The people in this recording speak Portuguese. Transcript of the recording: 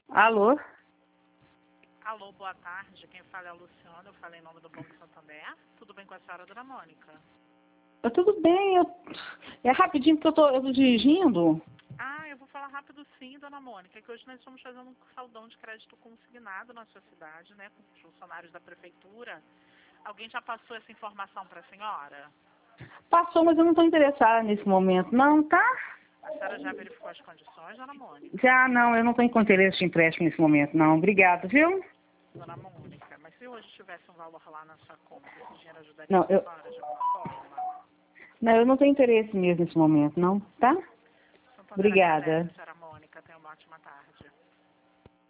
Alô? Alô, boa tarde. Quem fala é a Luciana. Eu falei em nome do Banco Santander. Tudo bem com a senhora, dona Mônica? Tudo bem, é rapidinho porque eu tô dirigindo. Eu vou falar rápido sim, dona Mônica, que hoje nós estamos fazendo um saldão de crédito consignado na sua cidade, né, com os funcionários da prefeitura. Alguém já passou essa informação para a senhora? Passou, mas eu não estou interessada nesse momento, não, tá? A senhora já verificou as condições, dona Mônica? Já não, eu não estou com interesse de empréstimo nesse momento, não. Obrigado, viu? Dona Mônica, mas se hoje tivesse um valor lá na sua conta, esse dinheiro ajudaria Não, a senhora de alguma forma? não, eu não tenho interesse mesmo nesse momento, não, tá? Santander Obrigada. agradece, senhora